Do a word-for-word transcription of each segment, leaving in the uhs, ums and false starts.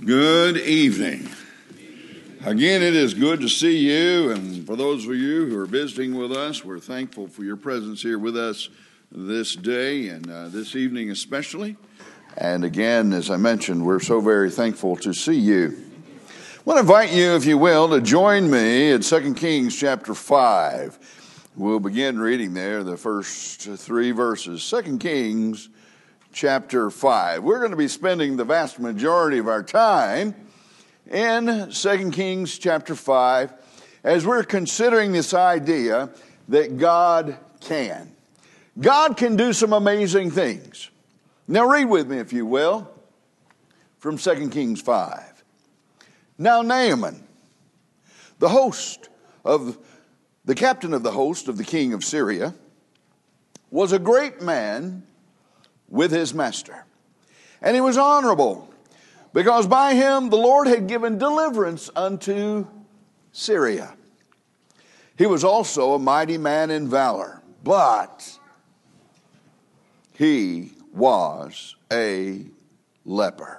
Good evening. Again, it is good to see you, and for those of you who are visiting with us, we're thankful for your presence here with us this day and uh, this evening especially. And again, as I mentioned, we're so very thankful to see you. I want to invite you, if you will, to join me at Second Kings chapter five. We'll begin reading there the first three verses. Second Kings chapter five. We're going to be spending the vast majority of our time in Second Kings chapter five as we're considering this idea that God can. God can do some amazing things. Now read with me, if you will, from Second Kings five. Now Naaman, the host of, the captain of the host of the king of Syria, was a great man with his master. And he was honorable, because by him the Lord had given deliverance unto Syria. He was also a mighty man in valor, but he was a leper.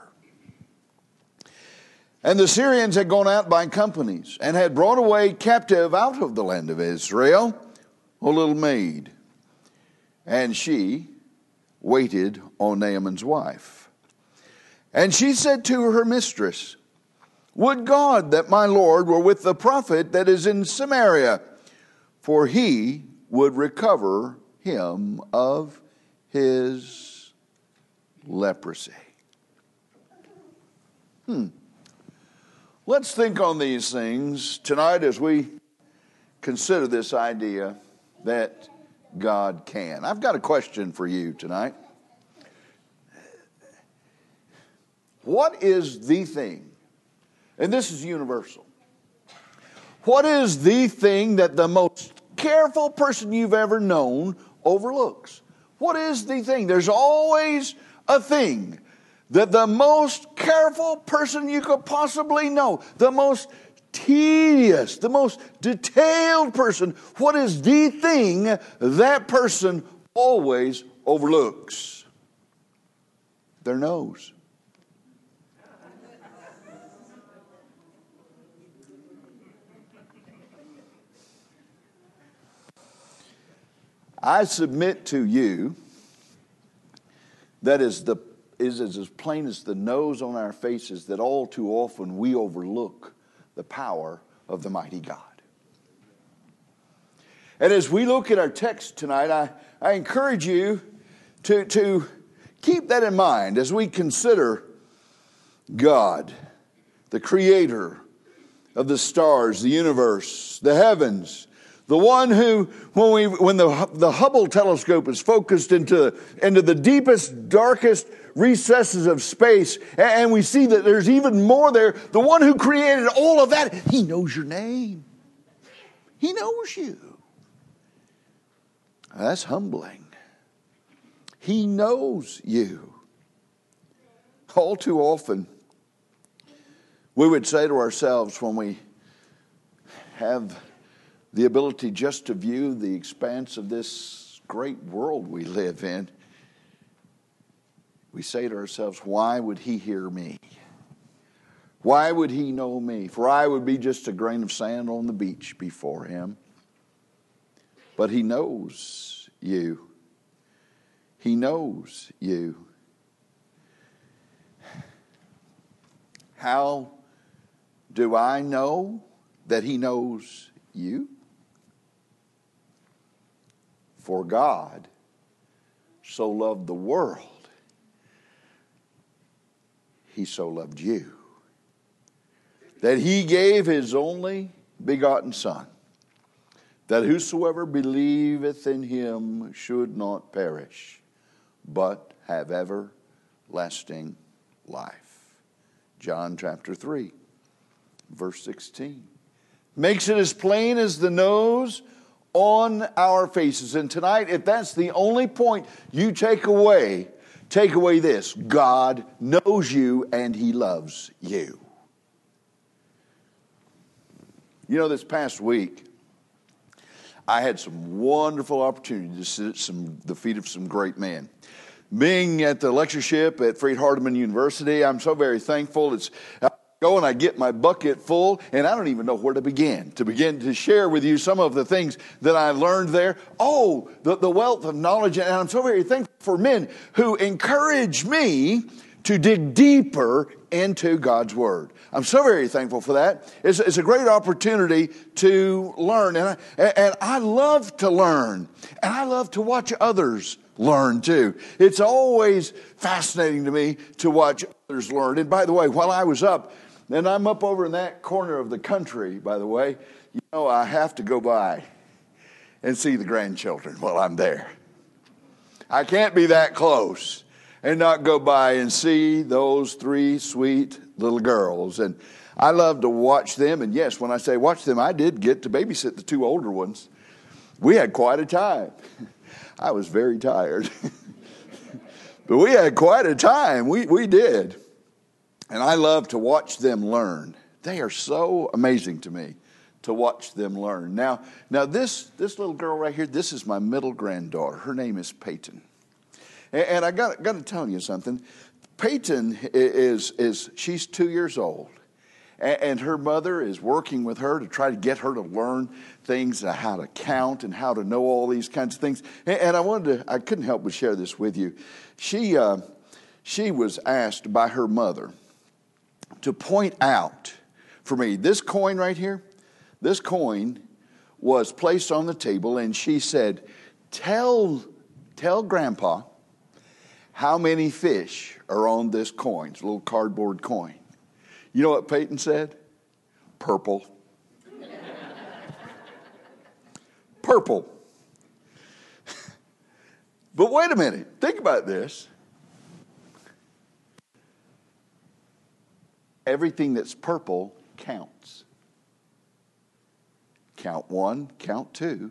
And the Syrians had gone out by companies and had brought away captive out of the land of Israel a little maid. And she waited on Naaman's wife. And she said to her mistress, "Would God that my Lord were with the prophet that is in Samaria, for he would recover him of his leprosy." Hmm. Let's think on these things tonight as we consider this idea that God can. I've got a question for you tonight. What is the thing, and this is universal, what is the thing that the most careful person you've ever known overlooks? What is the thing? There's always a thing that the most careful person you could possibly know, the most tedious, the most detailed person, what is the thing that person always overlooks? Their nose. I submit to you that is the is as plain as the nose on our faces that all too often we overlook the power of the mighty God. And as we look at our text tonight, I, I encourage you to, to keep that in mind as we consider God, the creator of the stars, the universe, the heavens, the one who, when we when the the Hubble telescope is focused into, into the deepest, darkest recesses of space, and we see that there's even more there, the one who created all of that, he knows your name. He knows you. That's humbling. He knows you. All too often, we would say to ourselves when we have the ability just to view the expanse of this great world we live in, we say to ourselves, why would he hear me? Why would he know me? For I would be just a grain of sand on the beach before him. But he knows you. He knows you. How do I know that he knows you? For God so loved the world, he so loved you, that he gave his only begotten Son, that whosoever believeth in him should not perish, but have everlasting life. John chapter three, verse sixteen. Makes it as plain as the nose on our faces. And tonight, if that's the only point you take away, take away this: God knows you and he loves you. You know, this past week, I had some wonderful opportunity to sit at some, the feet of some great men. being at the lectureship at Freed-Hardeman University. I'm so very thankful. It's I go and I get my bucket full, and I don't even know where to begin, to begin to share with you some of the things that I learned there. Oh, the, the wealth of knowledge, and I'm so very thankful for men who encourage me to dig deeper into God's Word. I'm so very thankful for that. It's, it's a great opportunity to learn, and I, and I love to learn, and I love to watch others learn too. It's always fascinating to me to watch others learn. And by the way, while I was up, and I'm up over in that corner of the country, by the way, you know, I have to go by and see the grandchildren while I'm there. I can't be that close and not go by and see those three sweet little girls. And I love to watch them. And yes, when I say watch them, I did get to babysit the two older ones. We had quite a time. I was very tired. But we had quite a time. We, we did. And I love to watch them learn. They are so amazing to me to watch them learn. Now, now this, this little girl right here, this is my middle granddaughter. Her name is Peyton. And I got, got to tell you something. Peyton is, is she's two years old. And her mother is working with her to try to get her to learn things, how to count and how to know all these kinds of things. And I wanted to, I couldn't help but share this with you. She, uh, she was asked by her mother to point out for me, this coin right here, this coin was placed on the table, and she said, tell, tell Grandpa how many fish are on this coin. It's a little cardboard coin. You know what Peyton said? Purple. Purple. But wait a minute. Think about this. Everything that's purple counts. Count one, count two.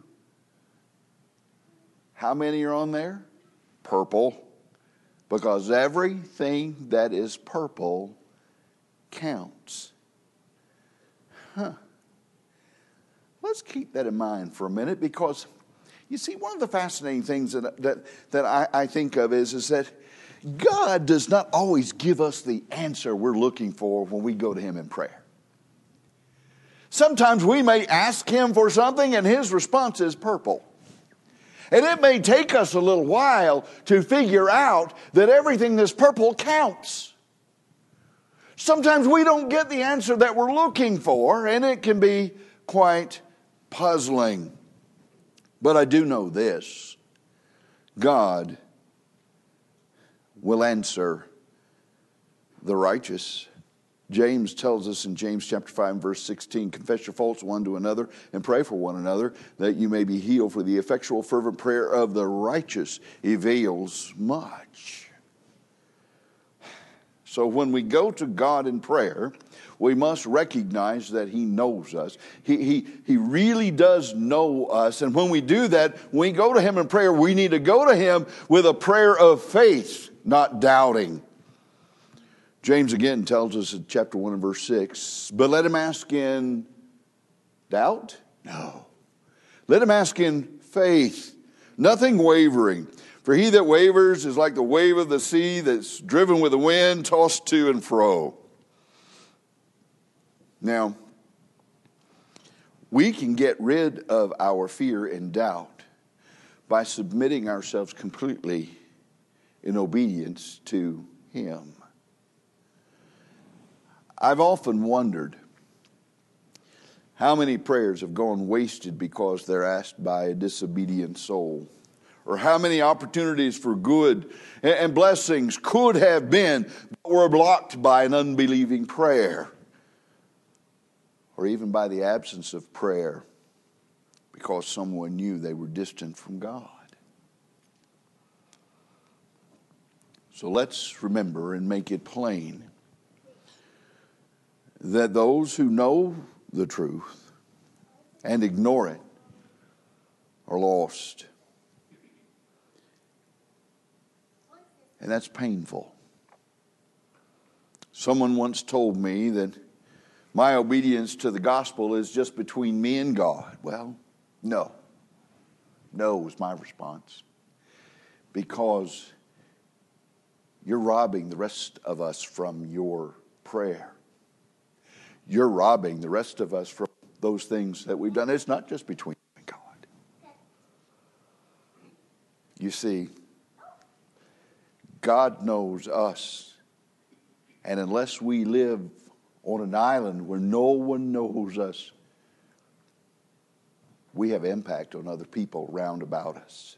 How many are on there? Purple. Because everything that is purple counts. Huh. Let's keep that in mind for a minute, because you see, one of the fascinating things that that, that I, I think of is, is that God does not always give us the answer we're looking for when we go to Him in prayer. Sometimes we may ask Him for something and His response is purple. And it may take us a little while to figure out that everything that's purple counts. Sometimes we don't get the answer that we're looking for, and it can be quite puzzling. But I do know this: God will answer the righteous. James tells us in James chapter five, verse sixteen, confess your faults one to another and pray for one another that you may be healed, for the effectual fervent prayer of the righteous avails much. So when we go to God in prayer, we must recognize that He knows us. He, he, he really does know us. And when we do that, when we go to Him in prayer, we need to go to Him with a prayer of faith, not doubting. James again tells us in chapter one and verse six, but let him ask in doubt? No. Let him ask in faith, nothing wavering. For he that wavers is like the wave of the sea that's driven with the wind, tossed to and fro. Now, we can get rid of our fear and doubt by submitting ourselves completely in obedience to Him. I've often wondered how many prayers have gone wasted because they're asked by a disobedient soul, or how many opportunities for good and blessings could have been but were blocked by an unbelieving prayer, or even by the absence of prayer because someone knew they were distant from God. So let's remember and make it plain that those who know the truth and ignore it are lost. And that's painful. Someone once told me that my obedience to the gospel is just between me and God. Well, no. No was my response. Because you're robbing the rest of us from your prayer. You're robbing the rest of us from those things that we've done. It's not just between you and God. You see, God knows us. And unless we live on an island where no one knows us, we have impact on other people round about us.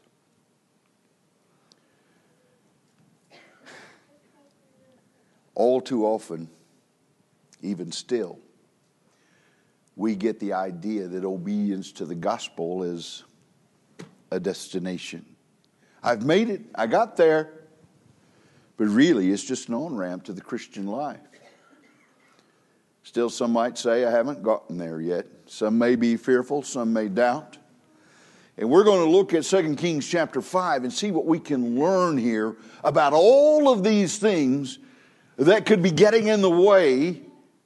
All too often, even still, we get the idea that obedience to the gospel is a destination. I've made it. I got there. But really, it's just an on-ramp to the Christian life. Still, some might say, I haven't gotten there yet. Some may be fearful. Some may doubt. And we're going to look at Second Kings chapter five and see what we can learn here about all of these things that could be getting in the way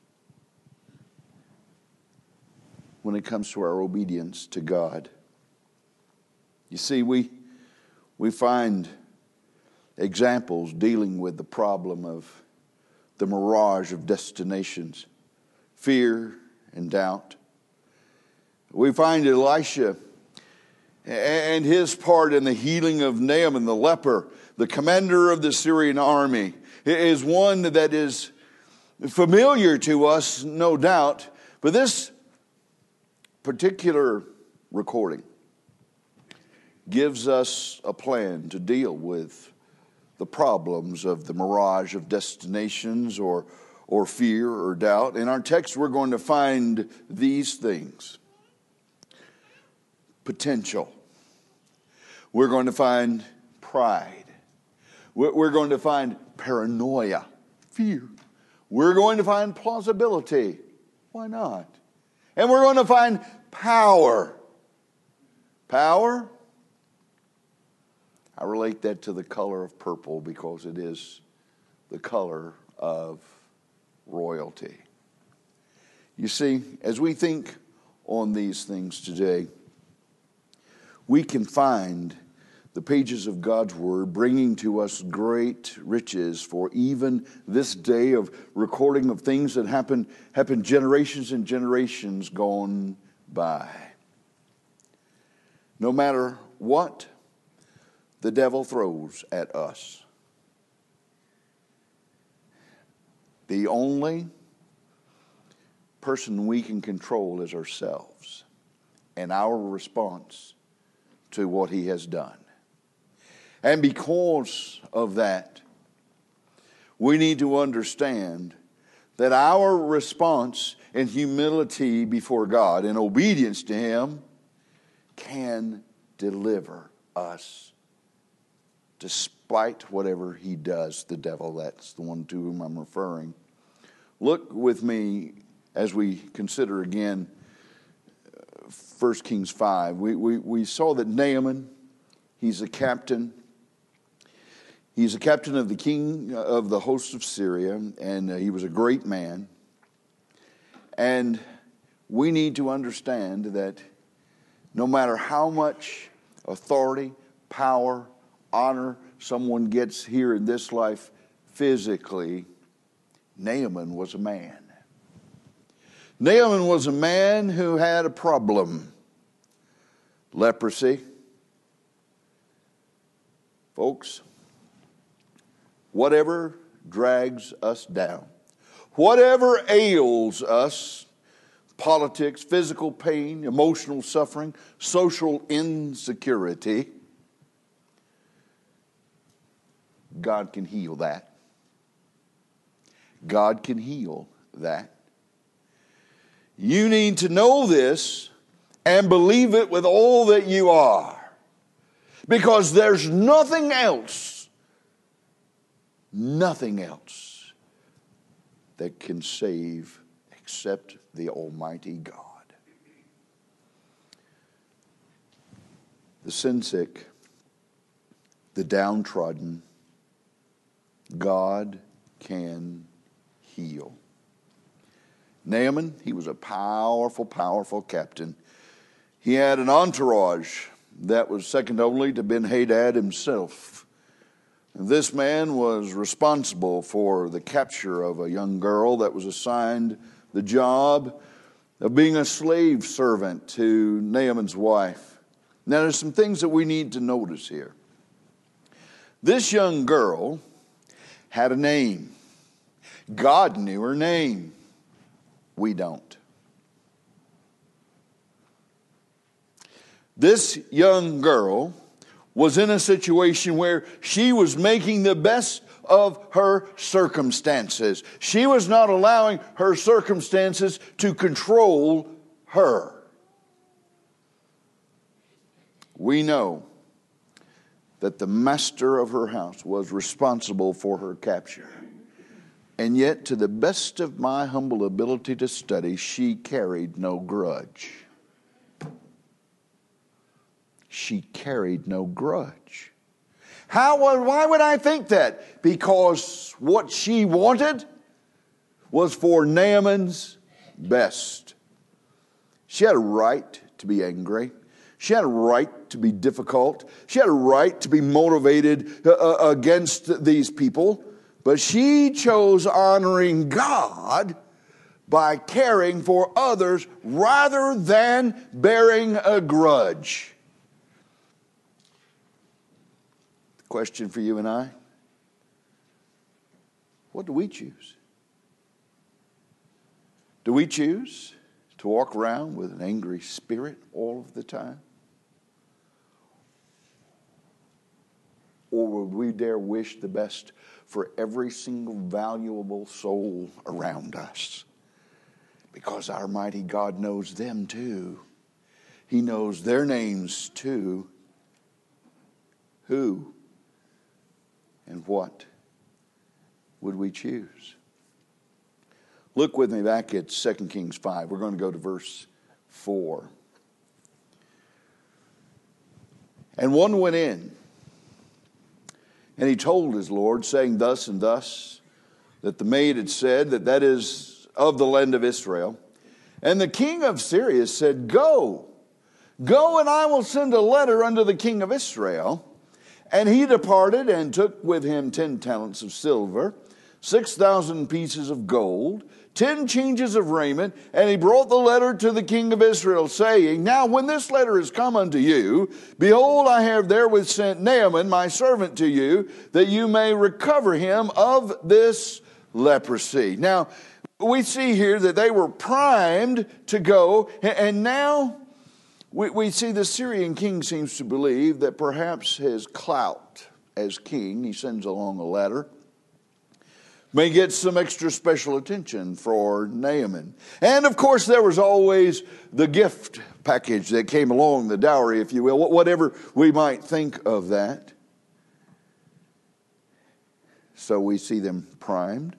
when it comes to our obedience to God. You see, we, we find examples dealing with the problem of the mirage of destinations, fear and doubt. We find Elisha and his part in the healing of Naaman the leper, the commander of the Syrian army, is one that is familiar to us, no doubt. But this particular recording gives us a plan to deal with the problems of the mirage of destinations or, or fear or doubt. In our text, we're going to find these things. Potential. We're going to find pride. We're going to find paranoia, fear. We're going to find plausibility. Why not? And we're going to find power. Power? I relate that to the color of purple because it is the color of royalty. You see, as we think on these things today, we can find the pages of God's Word bringing to us great riches for even this day of recording of things that happened, happened generations and generations gone by. No matter what the devil throws at us, the only person we can control is ourselves and our response to what he has done. And because of that, we need to understand that our response in humility before God and obedience to Him can deliver us despite whatever he does, the devil. That's the one to whom I'm referring. Look with me as we consider again First Kings five. We, we, we saw that Naaman, he's a captain. He's a captain of the king of the host of Syria, and he was a great man. And we need to understand that no matter how much authority, power, honor someone gets here in this life physically, Naaman was a man. Naaman was a man who had a problem. Leprosy. Folks, whatever drags us down, whatever ails us, politics, physical pain, emotional suffering, social insecurity, God can heal that. God can heal that. You need to know this and believe it with all that you are. Because there's nothing else, nothing else that can save except the Almighty God. The sin sick, the downtrodden, God can heal. Naaman, he was a powerful, powerful captain. He had an entourage that was second only to Ben-Hadad himself. This man was responsible for the capture of a young girl that was assigned the job of being a slave servant to Naaman's wife. Now, there's some things that we need to notice here. This young girl had a name. God knew her name. We don't. This young girl was in a situation where she was making the best of her circumstances. She was not allowing her circumstances to control her. We know that the master of her house was responsible for her capture. And yet, to the best of my humble ability to study, she carried no grudge. She carried no grudge. How? Why would I think that? Because what she wanted was for Naaman's best. She had a right to be angry. She had a right to be difficult. She had a right to be motivated uh, against these people. But she chose honoring God by caring for others rather than bearing a grudge. Question for you and I: what do we choose? Do we choose to walk around with an angry spirit all of the time? Or would we dare wish the best for every single valuable soul around us? Because our mighty God knows them too. He knows their names too. Who and what would we choose? Look with me back at Second Kings five. We're going to go to verse four. And one went in, and he told his Lord, saying thus and thus, that the maid had said that that is of the land of Israel. And the king of Syria said, Go, go, and I will send a letter unto the king of Israel. And he departed and took with him ten talents of silver, six thousand pieces of gold, ten changes of raiment, and he brought the letter to the king of Israel, saying, Now when this letter is come unto you, behold, I have therewith sent Naaman my servant to you, that you may recover him of this leprosy. Now, we see here that they were primed to go, and now we, we see the Syrian king seems to believe that perhaps his clout as king, he sends along a letter, may get some extra special attention for Naaman. And of course there was always the gift package that came along, the dowry, if you will, whatever we might think of that. So we see them primed.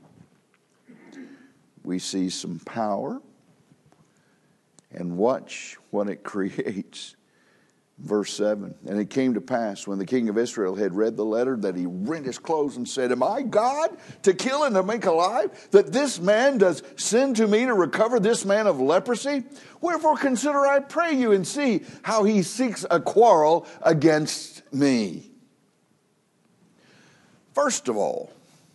We see some power. And watch what it creates. Verse seven, and it came to pass when the king of Israel had read the letter that he rent his clothes and said, Am I God to kill and to make alive, that this man does send to me to recover this man of leprosy? Wherefore consider, I pray you, and see how he seeks a quarrel against me. First of all,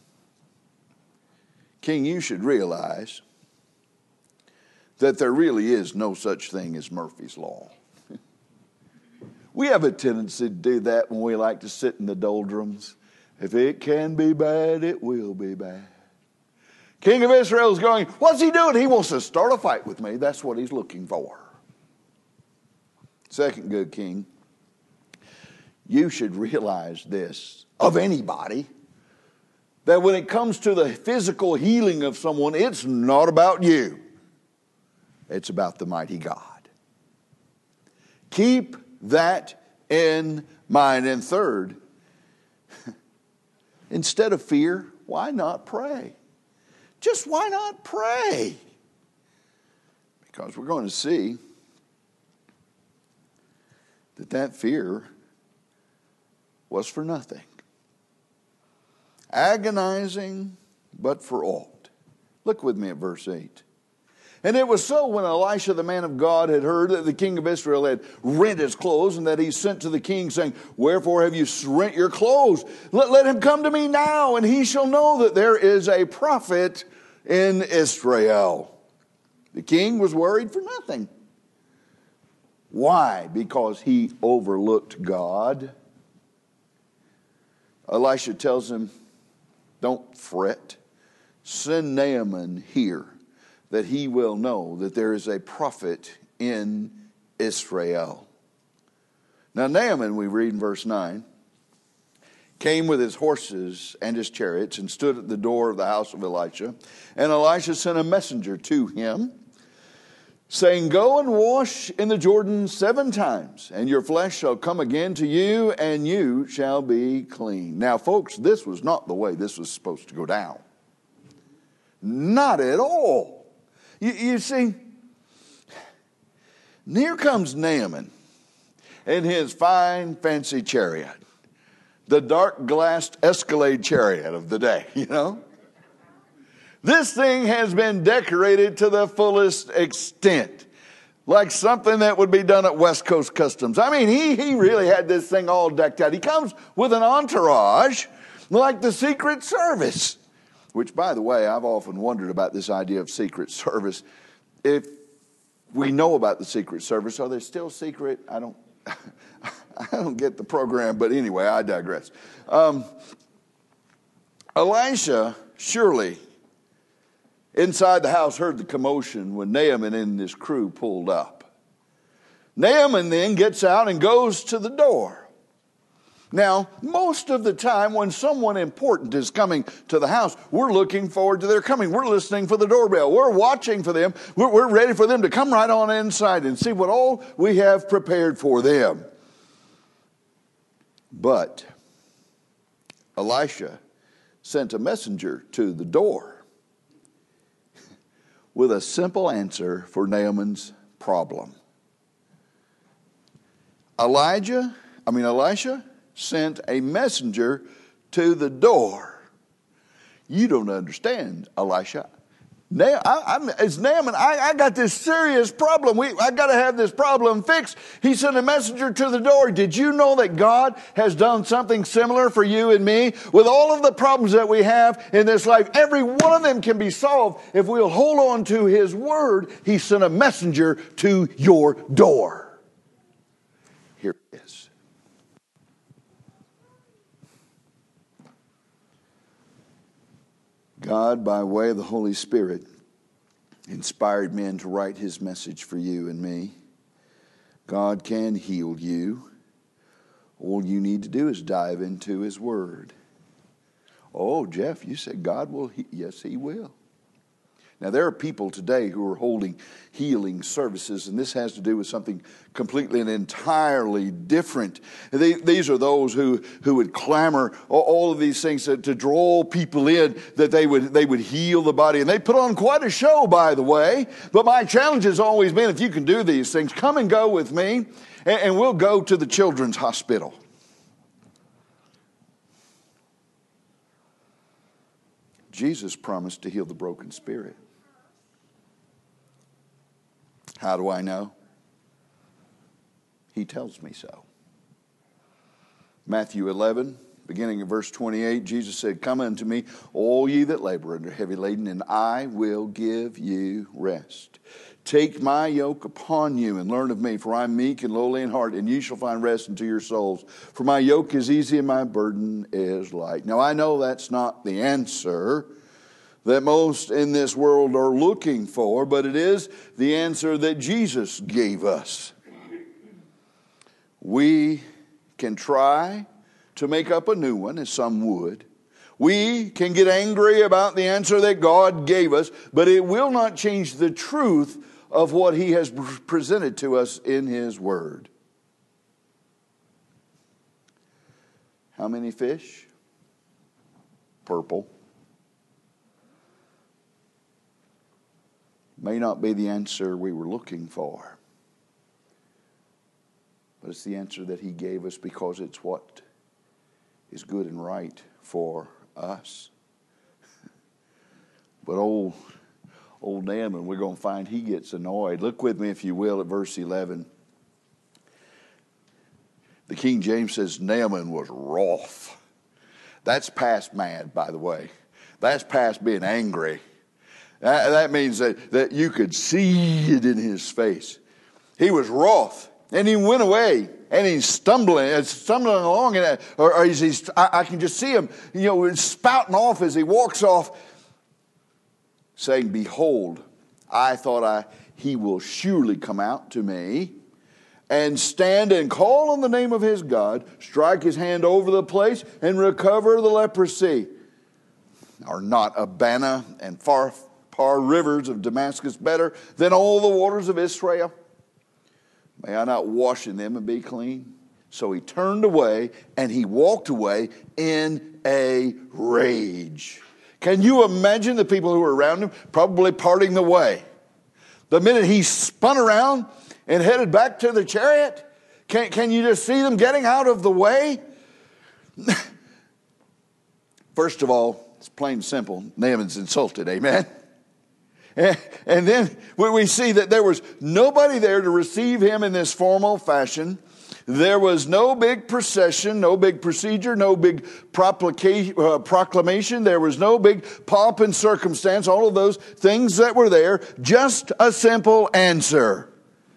King, you should realize that there really is no such thing as Murphy's Law. We have a tendency to do that when we like to sit in the doldrums. If it can be bad, it will be bad. King of Israel is going, what's he doing? He wants to start a fight with me. That's what he's looking for. Second, good king, you should realize this of anybody, that when it comes to the physical healing of someone, it's not about you. It's about the mighty God. Keep that in mind. And third, instead of fear, why not pray? Just why not pray? Because we're going to see that that fear was for nothing. Agonizing, but for aught. Look with me at verse eight. And it was so when Elisha, the man of God, had heard that the king of Israel had rent his clothes, and that he sent to the king saying, wherefore have you rent your clothes? Let, let him come to me now, and he shall know that there is a prophet in Israel. The king was worried for nothing. Why? Because he overlooked God. Elisha tells him, don't fret. Send Naaman here, that he will know that there is a prophet in Israel. Now Naaman, we read in verse nine, came with his horses and his chariots and stood at the door of the house of Elisha. And Elisha sent a messenger to him, saying, go and wash in the Jordan seven times, and your flesh shall come again to you, and you shall be clean. Now, folks, this was not the way this was supposed to go down. Not at all. You, you see, here comes Naaman in his fine, fancy chariot, the dark-glassed Escalade chariot of the day, you know. This thing has been decorated to the fullest extent, like something that would be done at West Coast Customs. I mean, he, he really had this thing all decked out. He comes with an entourage like the Secret Service, which, by the way, I've often wondered about this idea of Secret Service. If we know about the Secret Service, are they still secret? I don't, I don't get the program, but anyway, I digress. Um, Elisha surely inside the house heard the commotion when Naaman and his crew pulled up. Naaman then gets out and goes to the door. Now, most of the time when someone important is coming to the house, we're looking forward to their coming. We're listening for the doorbell. We're watching for them. We're, we're ready for them to come right on inside and see what all we have prepared for them. But Elisha sent a messenger to the door with a simple answer for Naaman's problem. Elijah, I mean Elisha, sent a messenger to the door. You don't understand, Elisha. Now, I, I'm, it's Naaman. I, I got this serious problem. We, I got to have this problem fixed. He sent a messenger to the door. Did you know that God has done something similar for you and me? With all of the problems that we have in this life, every one of them can be solved if we'll hold on to His word. He sent a messenger to your door. Here it is. God, by way of the Holy Spirit, inspired men to write His message for you and me. God can heal you. All you need to do is dive into His Word. Oh, Jeff, you said God will heal. Yes, He will. Now, there are people today who are holding healing services, and this has to do with something completely and entirely different. They, these are those who, who would clamor all of these things to, to draw people in, that they would, they would heal the body. And they put on quite a show, by the way. But my challenge has always been, if you can do these things, come and go with me, and, and we'll go to the children's hospital. Jesus promised to heal the broken spirit. How do I know? He tells me so. Matthew eleven, beginning in verse twenty-eight, Jesus said, "Come unto me, all ye that labor and are heavy laden, and I will give you rest. Take my yoke upon you and learn of me, for I am meek and lowly in heart, and ye shall find rest unto your souls. For my yoke is easy and my burden is light." Now I know that's not the answer that most in this world are looking for, but it is the answer that Jesus gave us. We can try to make up a new one, as some would. We can get angry about the answer that God gave us, but it will not change the truth of what He has presented to us in His Word. How many fish? Purple. May not be the answer we were looking for, but it's the answer that He gave us because it's what is good and right for us. But old, old Naaman, we're going to find he gets annoyed. Look with me, if you will, at verse eleven. The King James says Naaman was wroth. That's past mad, by the way. That's past being angry. That, that means that, that you could see it in his face. He was wroth, and he went away, and he's stumbling, stumbling along, and or, or he's, he's, I, I can just see him, you know, spouting off as he walks off, saying, "Behold, I thought I he will surely come out to me, and stand and call on the name of his God, strike his hand over the place, and recover the leprosy. Are not Abana and Pharpar rivers of Damascus better than all the waters of Israel? May I not wash in them and be clean?" So he turned away, and he walked away in a rage. Can you imagine the people who were around him probably parting the way? The minute he spun around and headed back to the chariot, can, can you just see them getting out of the way? First of all, it's plain and simple. Naaman's insulted, amen? And then we see that there was nobody there to receive him in this formal fashion. There was no big procession, no big procedure, no big proclamation. There was no big pomp and circumstance, all of those things that were there. Just a simple answer.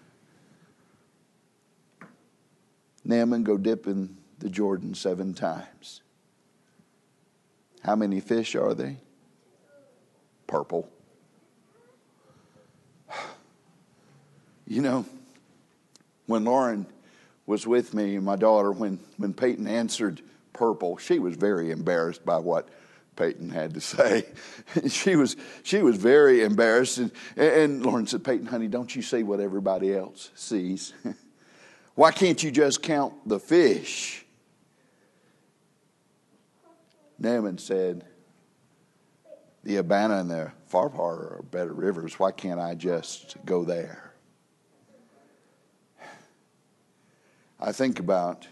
Naaman, go dip in the Jordan seven times. How many fish are they? Purple. You know, when Lauren was with me, my daughter, when, when Peyton answered purple, she was very embarrassed by what Peyton had to say. she was she was very embarrassed. And, and Lauren said, "Peyton, honey, don't you see what everybody else sees? Why can't you just count the fish?" Naaman said, "The Abana and the Pharpar are better rivers. Why can't I just go there?" I think about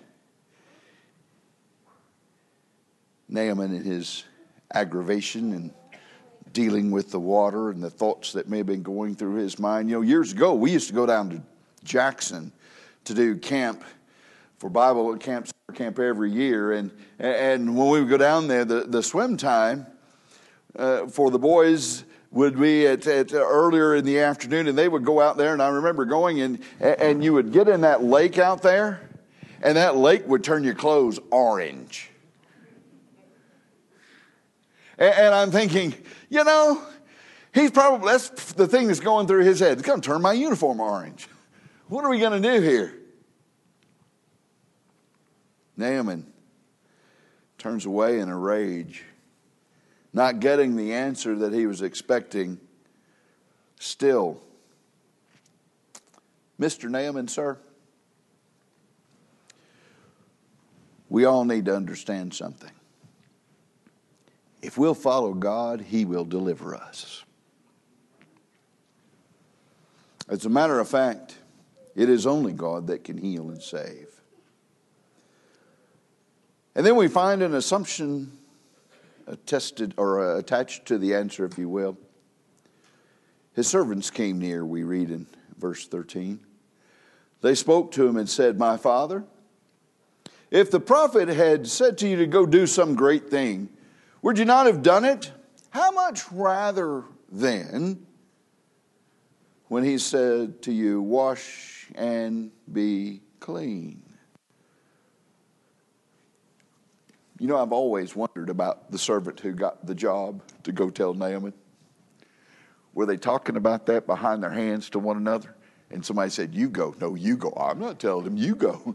Naaman and his aggravation and dealing with the water and the thoughts that may have been going through his mind. You know, years ago, we used to go down to Jackson to do camp for Bible camp, camp every year. And and when we would go down there, the, the swim time uh, for the boys would be at, at earlier in the afternoon, and they would go out there. And I remember going, and and you would get in that lake out there, and that lake would turn your clothes orange. And, and I'm thinking, you know, he's probably, that's the thing that's going through his head. It's going to turn my uniform orange. What are we going to do here? Naaman turns away in a rage, not getting the answer that he was expecting. Still, Mister Naaman, sir, we all need to understand something. If we'll follow God, He will deliver us. As a matter of fact, it is only God that can heal and save. And then we find an assumption attested or attached to the answer, if you will. His servants came near, we read in verse thirteen. They spoke to him and said, "My father, if the prophet had said to you to go do some great thing, would you not have done it? How much rather then when he said to you, wash and be clean?" You know, I've always wondered about the servant who got the job to go tell Naaman. Were they talking about that behind their hands to one another? And somebody said, "You go." "No, you go." "I'm not telling him, you go."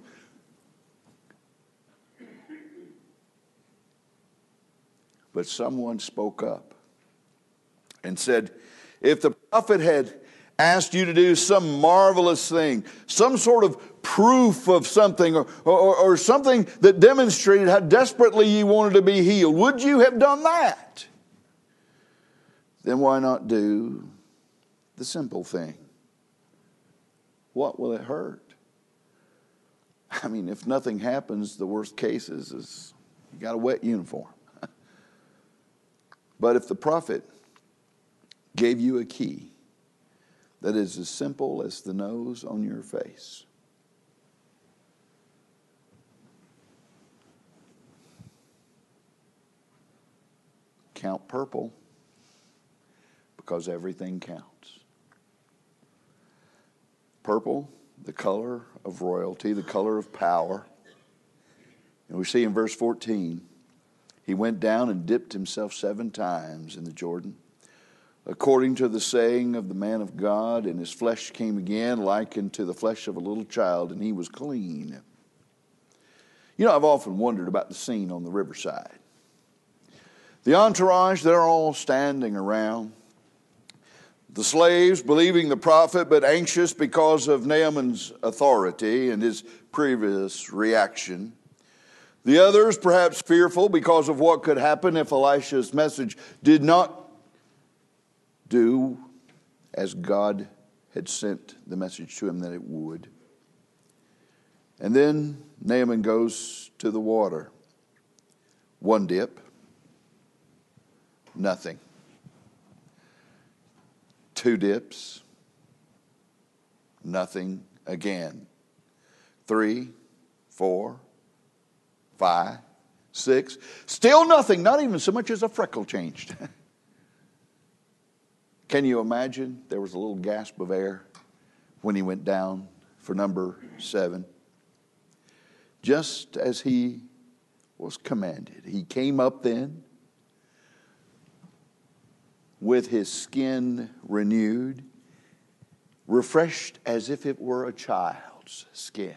But someone spoke up and said, if the prophet had asked you to do some marvelous thing, some sort of proof of something, or, or, or something that demonstrated how desperately you wanted to be healed, would you have done that? Then why not do the simple thing? What will it hurt? I mean, if nothing happens, the worst case is, is you got a wet uniform. But if the prophet gave you a key that is as simple as the nose on your face. Count purple, because everything counts. Purple, the color of royalty, the color of power. And we see in verse fourteen, he went down and dipped himself seven times in the Jordan, according to the saying of the man of God, and his flesh came again like unto the flesh of a little child, and he was clean. You know, I've often wondered about the scene on the riverside. The entourage, they're all standing around. The slaves believing the prophet, but anxious because of Naaman's authority and his previous reaction. The others perhaps fearful because of what could happen if Elisha's message did not do as God had sent the message to him that it would. And then Naaman goes to the water. One dip. Nothing. Two dips. Nothing again. Three, four, five, six. Still nothing. Not even so much as a freckle changed. Can you imagine? There was a little gasp of air when he went down for number seven. Just as he was commanded. He came up then with his skin renewed, refreshed as if it were a child's skin.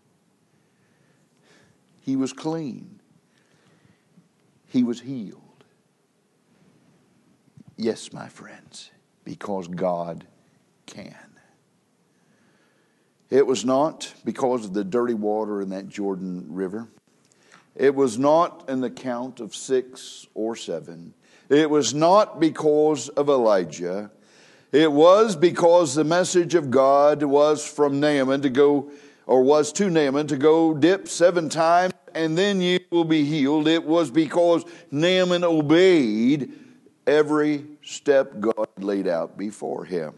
He was clean. He was healed. Yes, my friends, because God can. It was not because of the dirty water in that Jordan River. It was not an account of six or seven. It was not because of Elijah. It was because the message of God was from Naaman to go, or was to Naaman to go dip seven times and then you will be healed. It was because Naaman obeyed every step God laid out before him.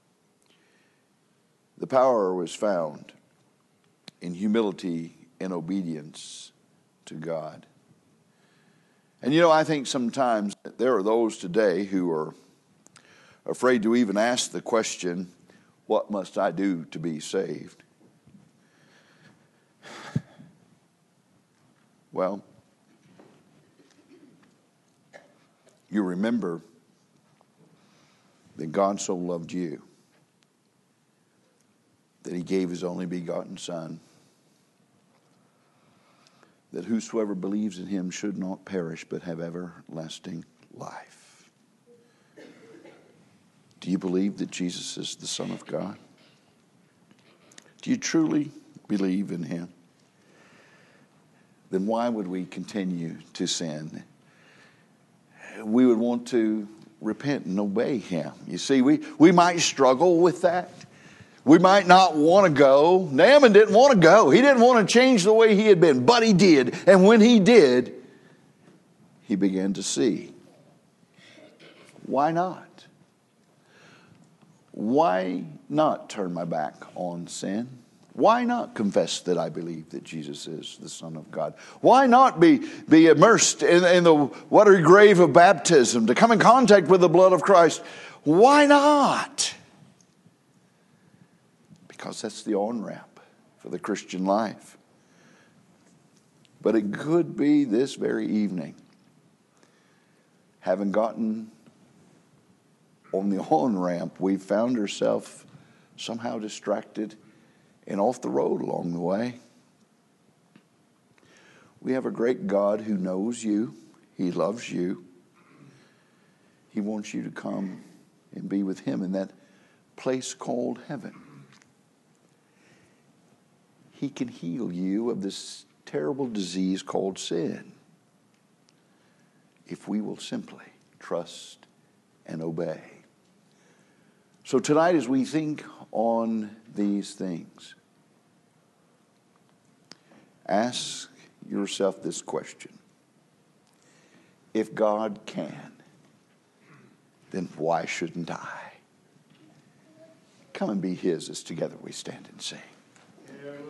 The power was found in humility and obedience to God. And you know, I think sometimes there are those today who are afraid to even ask the question, what must I do to be saved? Well, you remember that God so loved you that he gave his only begotten Son, that whosoever believes in him should not perish but have everlasting life. Do you believe that Jesus is the Son of God? Do you truly believe in him? Then why would we continue to sin? We would want to repent and obey him. You see, we, we might struggle with that. We might not want to go. Naaman didn't want to go. He didn't want to change the way he had been, but he did. And when he did, he began to see. Why not? Why not turn my back on sin? Why not confess that I believe that Jesus is the Son of God? Why not be, be immersed in, in the watery grave of baptism, to come in contact with the blood of Christ? Why not? Because that's the on-ramp for the Christian life. But it could be this very evening, having gotten on the on-ramp, we found ourselves somehow distracted and off the road along the way. We have a great God who knows you. He loves you. He wants you to come and be with him in that place called heaven. He can heal you of this terrible disease called sin if we will simply trust and obey. So tonight, as we think on these things, ask yourself this question. If God can, then why shouldn't I? Come and be his as together we stand and sing.